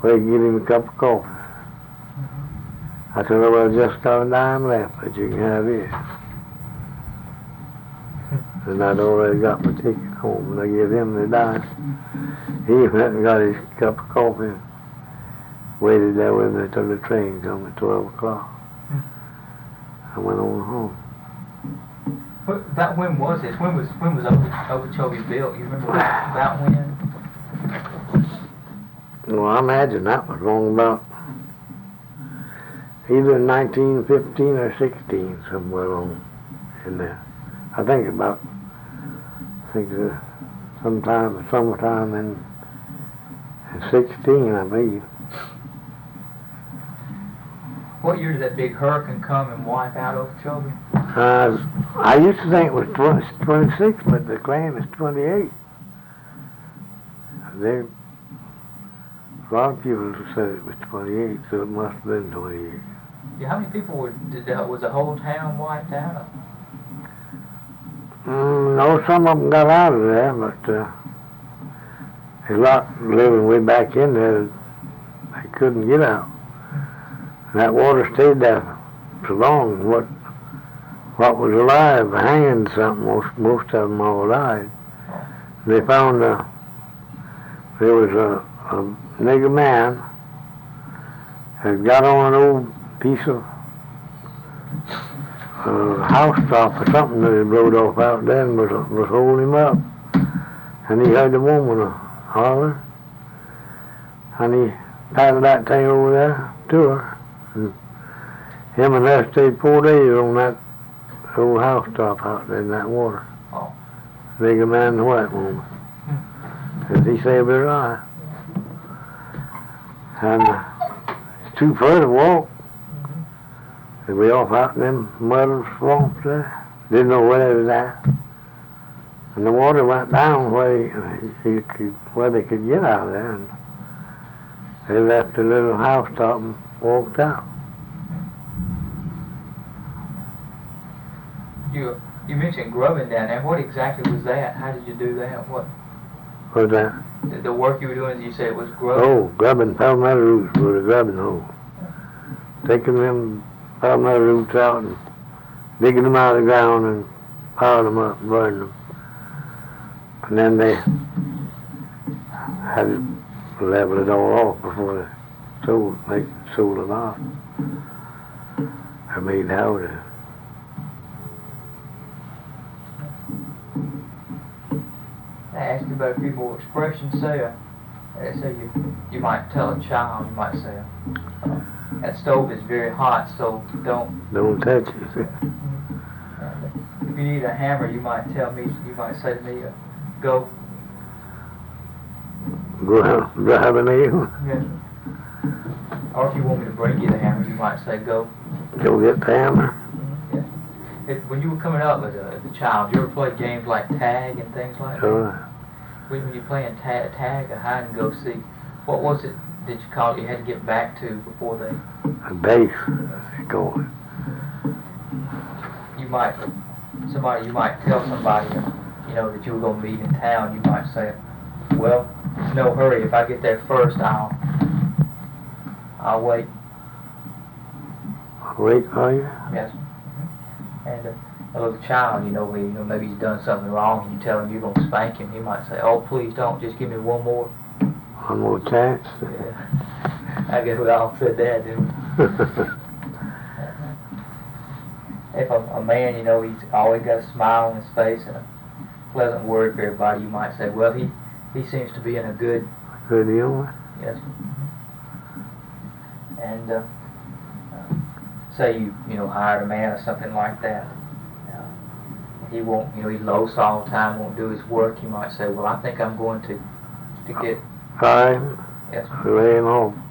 Well, you get him a cup of coffee. I said, well, I just got a dime left, but you can have it. And I'd already got my ticket home, and I give him the dime. He went and got his cup of coffee and waited there with me till the train come at 12 o'clock. I went on home. About when was this? When was Okeechobee built? You remember about when? Well, I imagine that was wrong about either 1915 or 16, somewhere along in there. I think sometime, summertime in 16, I believe. What year did that big hurricane come and wipe out Okeechobee? I used to think it was 26, but the claim is 28. A lot of people said it was 28, so it must have been 28. Yeah, how many people was the whole town wiped out? No, some of them got out of there, but a lot living way back in there, they couldn't get out. And that water stayed there so long. What was alive, hanging something, most of them all died. They found there was a nigger man had got on an old piece of house top or something that had blowed off out there and was holding him up. And he heard the woman holler, and he paddled that thing over there to her. And him and her stayed 4 days on that old house top out there in that water. Oh. Nigger man and the white woman. And he saved her life. And it's too far to walk. They were off out in them mud swamps there. Didn't know where they was at. And the water went down where they could get out of there. And they left the little house top and walked out. You mentioned grubbing down there. What exactly was that? How did you do that? What was that? The work you were doing, you said it was grubbing? Oh, grubbing palmetto roots with a grubbing hoe. Taking them palmetto roots out and digging them out of the ground and piling them up and burning them. And then they had to level it all off before they sold it off. Or made houses. I asked you about a few more expressions. Say you might tell a child, you might say, that stove is very hot, so don't touch it. If you need a hammer, you might say to me, go have a nail. Yes. Or if you want me to bring you the hammer, you might say, go get the hammer. Yeah. When you were coming up as a child, you ever played games like tag and things like that? Sure. When you're playing tag or hide and go seek, what was it that you called you had to get back to before they? A base. Go. You might tell somebody, that you were going to meet in town. You might say, well, no hurry. If I get there first, I'll wait. Wait for you? Yes. And a little child, maybe he's done something wrong, and you tell him you're going to spank him. He might say, oh, please don't. Just give me one more. One more chance? Yeah. I guess we all said that, didn't we? If a man, he's always got a smile on his face and a pleasant word for everybody, you might say, well, he seems to be in a good humor. Yes. And say you hired a man or something like that. He won't, he's low all the time, won't do his work. You might say, well, I think I'm going to get. Fine. Yes. Lay him home.